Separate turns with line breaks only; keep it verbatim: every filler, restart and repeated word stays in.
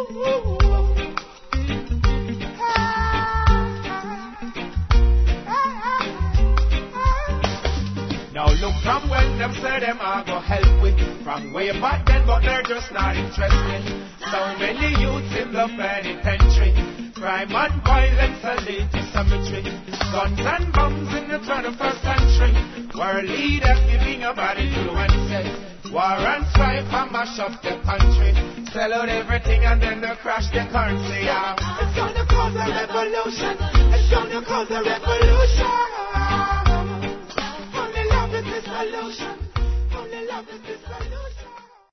Now look from when them say them are go help with. From way back then, but they're just not interested. So many youths in the penitentiary. Crime and violence are lead to cemetery. Guns and bombs in the twenty-first century. World leaders giving a bad influences. War and strife and mash up the country. Sell out everything and then they crash the currency. Yeah. It's gonna cause a revolution. It's gonna cause a revolution.